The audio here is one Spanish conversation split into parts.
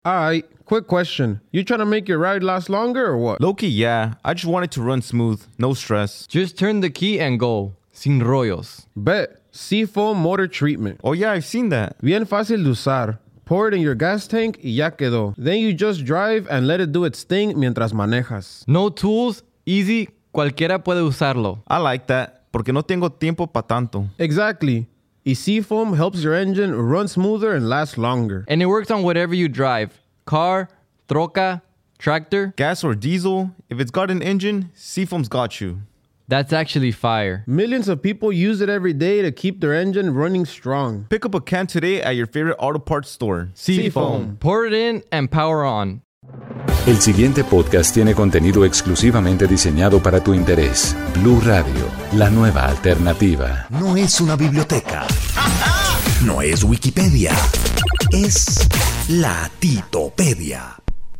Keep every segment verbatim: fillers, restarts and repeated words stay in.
Alright, quick question. You trying to make your ride last longer or what? Low-key, yeah. I just want it to run smooth, no stress. Just turn the key and go. Sin rollos. Bet. Seafoam Motor Treatment. Oh yeah, I've seen that. Bien fácil de usar. Pour it in your gas tank y ya quedó. Then you just drive and let it do its thing mientras manejas. No tools, easy, cualquiera puede usarlo. I like that, porque no tengo tiempo pa' tanto. Exactly. Y Seafoam helps your engine run smoother and last longer. And it works on whatever you drive. Car, troca, tractor. Gas or diesel, if it's got an engine, Seafoam's got you. That's actually fire. Millions of people use it every day to keep their engine running strong. Pick up a can today at your favorite auto parts store. Seafoam. Pour it in and power on. El siguiente podcast tiene contenido exclusivamente diseñado para tu interés. Blue Radio, la nueva alternativa. No es una biblioteca. No es Wikipedia. Es la Titopedia.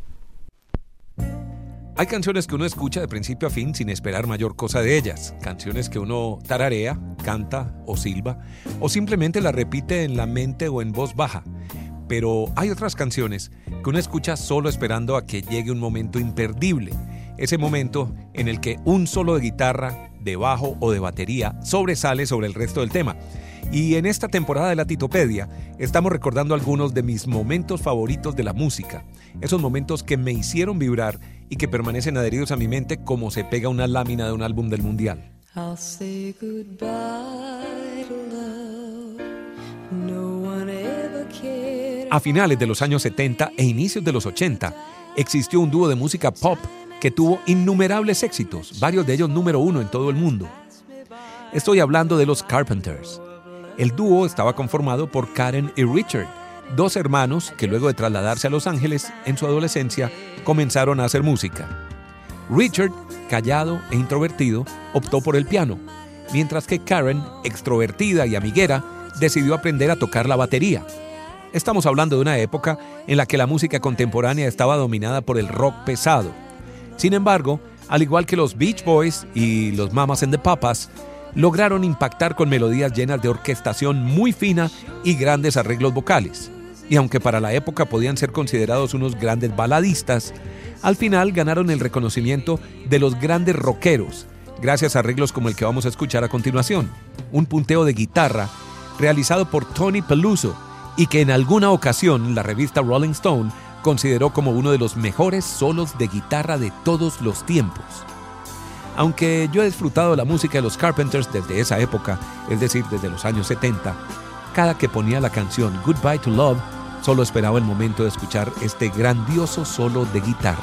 Hay canciones que uno escucha de principio a fin sin esperar mayor cosa de ellas. Canciones que uno tararea, canta o silba, o simplemente las repite en la mente o en voz baja. Pero hay otras canciones que uno escucha solo esperando a que llegue un momento imperdible. Ese momento en el que un solo de guitarra, de bajo o de batería sobresale sobre el resto del tema. Y en esta temporada de la Titopedia estamos recordando algunos de mis momentos favoritos de la música. Esos momentos que me hicieron vibrar y que permanecen adheridos a mi mente como se pega una lámina de un álbum del mundial. I'll say goodbye to love. No one ever cared. A finales de los años setenta e inicios de los ochenta, existió un dúo de música pop que tuvo innumerables éxitos, varios de ellos número uno en todo el mundo. Estoy hablando de los Carpenters. El dúo estaba conformado por Karen y Richard, dos hermanos que luego de trasladarse a Los Ángeles en su adolescencia comenzaron a hacer música. Richard, callado e introvertido, optó por el piano, mientras que Karen, extrovertida y amiguera, decidió aprender a tocar la batería. Estamos hablando de una época en la que la música contemporánea estaba dominada por el rock pesado. Sin embargo, al igual que los Beach Boys y los Mamas and the Papas, lograron impactar con melodías llenas de orquestación muy fina y grandes arreglos vocales. Y aunque para la época podían ser considerados unos grandes baladistas, al final ganaron el reconocimiento de los grandes rockeros, gracias a arreglos como el que vamos a escuchar a continuación, un punteo de guitarra realizado por Tony Peluso y que en alguna ocasión la revista Rolling Stone consideró como uno de los mejores solos de guitarra de todos los tiempos. Aunque yo he disfrutado la música de los Carpenters desde esa época, es decir, desde los años setenta, cada que ponía la canción Goodbye to Love, solo esperaba el momento de escuchar este grandioso solo de guitarra.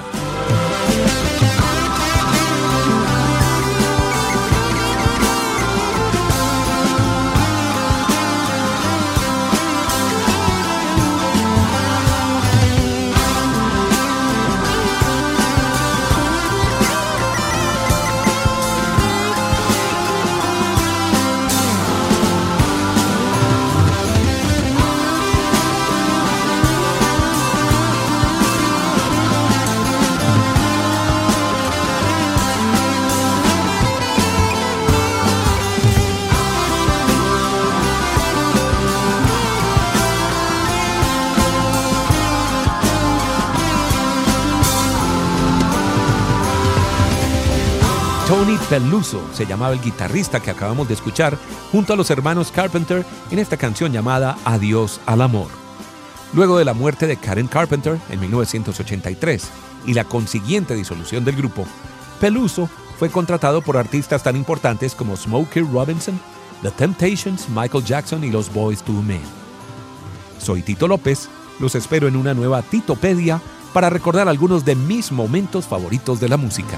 Tony Peluso se llamaba el guitarrista que acabamos de escuchar junto a los hermanos Carpenter en esta canción llamada Adiós al Amor. Luego de la muerte de Karen Carpenter en mil novecientos ochenta y tres y la consiguiente disolución del grupo, Peluso fue contratado por artistas tan importantes como Smokey Robinson, The Temptations, Michael Jackson y los Boyz two Men. Soy Tito López, los espero en una nueva Titopedia para recordar algunos de mis momentos favoritos de la música.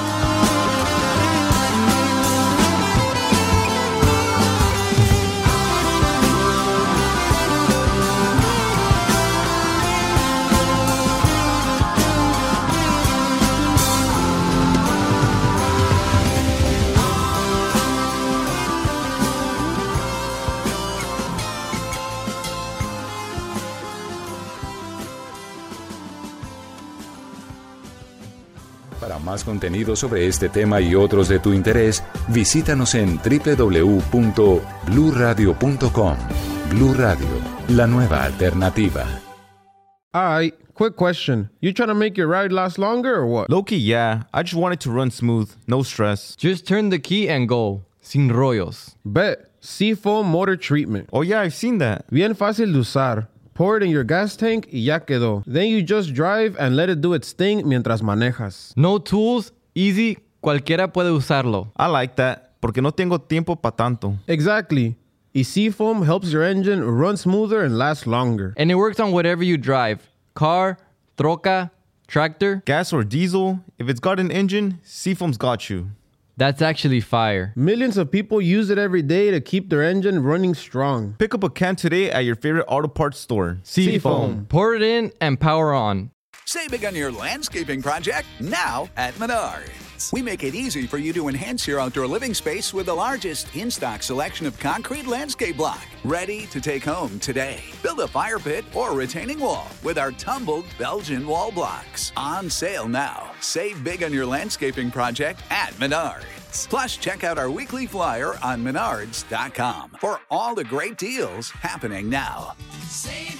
Para más contenido sobre este tema y otros de tu interés, visítanos en doble u doble u doble u punto blue radio punto com. Blue Radio, la nueva alternativa. Alright, Quick question. You trying to make your ride last longer or what? Low-key, yeah. I just want it to run smooth. No stress. Just turn the key and go. Sin rollos. Bet. Seafoam Motor Treatment. Oh, yeah, I've seen that. Bien fácil de usar. Pour it in your gas tank y ya quedó. Then you just drive and let it do its thing mientras manejas. No tools, easy, cualquiera puede usarlo. I like that. Porque no tengo tiempo pa tanto. Exactly. Y Seafoam helps your engine run smoother and last longer. And it works on whatever you drive. Car, troca, tractor. Gas or diesel, if it's got an engine, Seafoam's got you. That's actually fire. Millions of people use it every day to keep their engine running strong. Pick up a can today at your favorite auto parts store. Seafoam. Pour it in and power on. Save big on your landscaping project now at Menards. We make it easy for you to enhance your outdoor living space with the largest in-stock selection of concrete landscape block. Ready to take home today. Build a fire pit or retaining wall with our tumbled Belgian wall blocks. On sale now. Save big on your landscaping project at Menards. Plus, check out our weekly flyer on menards dot com for all the great deals happening now. Save